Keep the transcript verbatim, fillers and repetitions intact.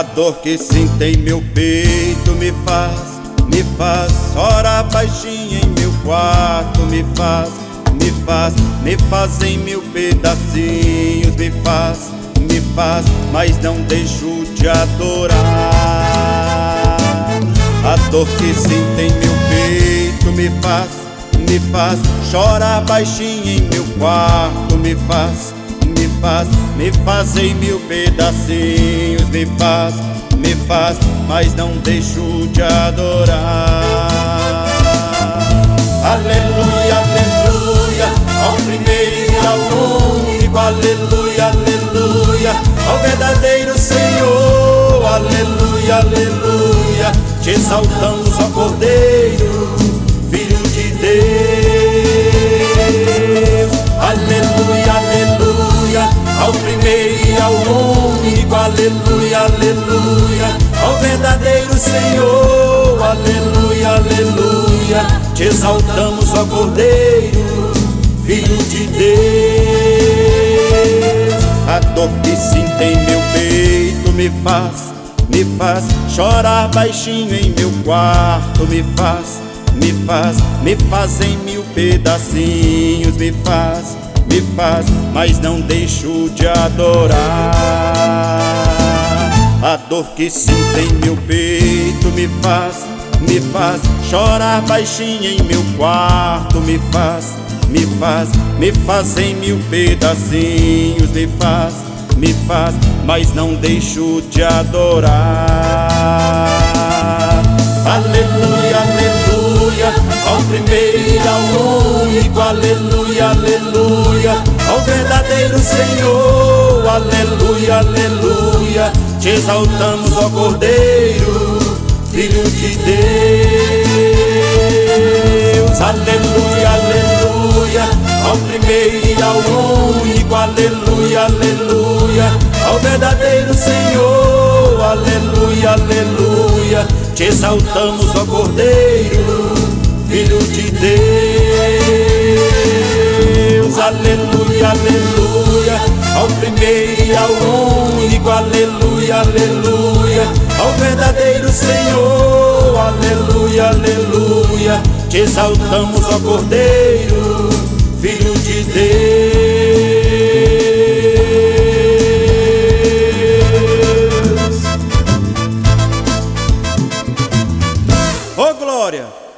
A dor que sinto em meu peito me faz, me faz chorar baixinho em meu quarto. Me faz, me faz, me faz em mil pedacinhos. Me faz, me faz, mas não deixo de adorar. A dor que sinto em meu peito me faz, me faz chorar baixinho em meu quarto. Me faz, me faz, me faz em mil pedacinhos. Me faz, me faz, mas não deixo de adorar. Aleluia, aleluia, ao primeiro e ao único. Aleluia, aleluia, ao verdadeiro Senhor. Aleluia, aleluia, te exaltamos, ó Cordeiro, Filho de Deus. Aleluia, aleluia, ao primeiro e ao único. Aleluia, aleluia, ao verdadeiro Senhor. Aleluia, aleluia, te exaltamos, ó Cordeiro, Filho de Deus. A dor que sinto em meu peito me faz, me faz chorar baixinho em meu quarto. Me faz, me faz, me faz em mil pedacinhos. Me faz, me faz, mas não deixo de adorar. A dor que sinto em meu peito me faz, me faz chorar baixinho em meu quarto. Me faz, me faz, me faz em mil pedacinhos. Me faz, me faz, mas não deixo de adorar. Aleluia, aleluia, ao primeiro e ao único. Aleluia, aleluia, ao verdadeiro Senhor. Aleluia, aleluia, te exaltamos, ó Cordeiro, Filho de Deus. Aleluia, aleluia, ao primeiro e ao único. Aleluia, aleluia, ao verdadeiro Senhor. Aleluia, aleluia, te exaltamos, ó Cordeiro, Filho de Deus. Aleluia, aleluia, ao primeiro e ao único. Aleluia, aleluia, ao verdadeiro Senhor. Aleluia, aleluia, te exaltamos, ó Cordeiro, Filho de Deus. Ô glória!